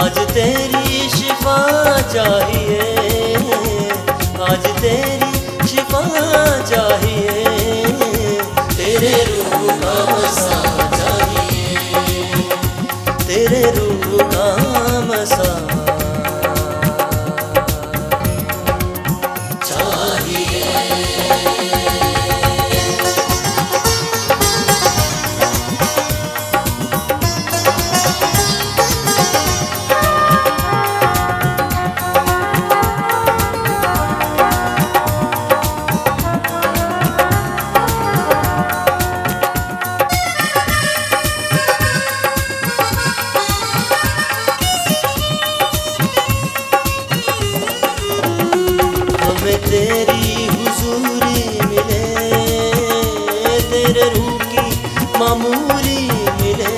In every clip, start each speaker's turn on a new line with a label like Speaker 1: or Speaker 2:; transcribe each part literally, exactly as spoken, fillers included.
Speaker 1: आज तेरी शिफा चाहिए, आज तेरी शिफा चाहिए, तेरे रूह का मसा चाहिए, तेरे रूह का मसा तेरी हुजूरी मिले, तेरे रूह की मामूरी मिले,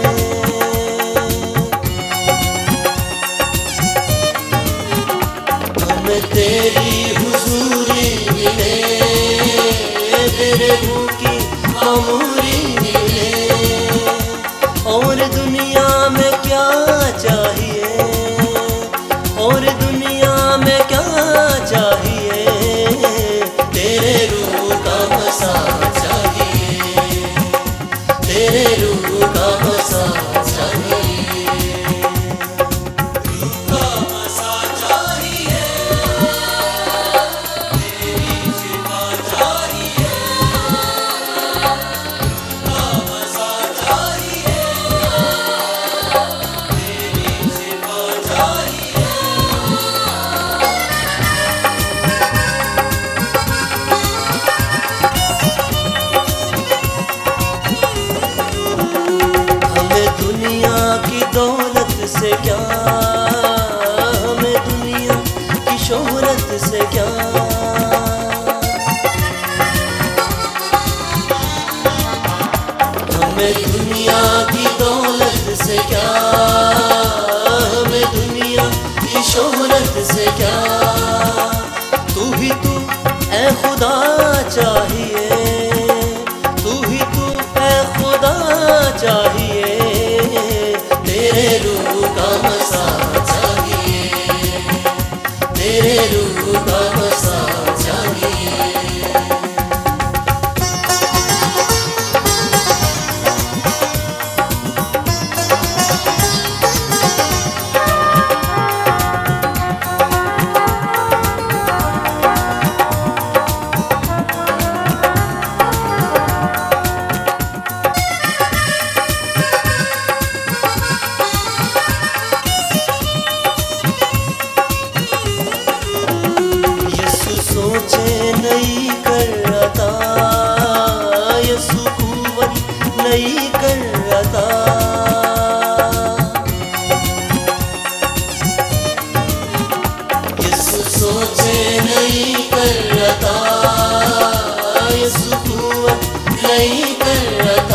Speaker 1: हमें तेरी हुजूरी मिले, तेरे रूह की मामूरी मिले। और दुनिया में क्या चाहिए, और दुनिया में क्या चाहिए, तेरे रूह का मसा चाहिए, तेरे रूह का मसा चाहिए, रूह का मसा चाहिए, तेरी शिफा चाहिए, रूह का मसा चाहिए, तेरी शिफा चाहिए। दुनिया की दौलत से क्या, हमें दुनिया की शोहरत से क्या, हमें दुनिया की दौलत से क्या, हमें दुनिया की शोहरत से क्या, तू ही तू ऐ खुदा चाहिए, तू ही तू ऐ खुदा चाहिए, तेरे रूह का मसा चाहिए, तेरे रूह का मसा चाहिए। नहीं कर अता, यसु कुव्वत नहीं कर अता, यसु सोचे नहीं कर अता, यसु कुव्वत नहीं कर अता।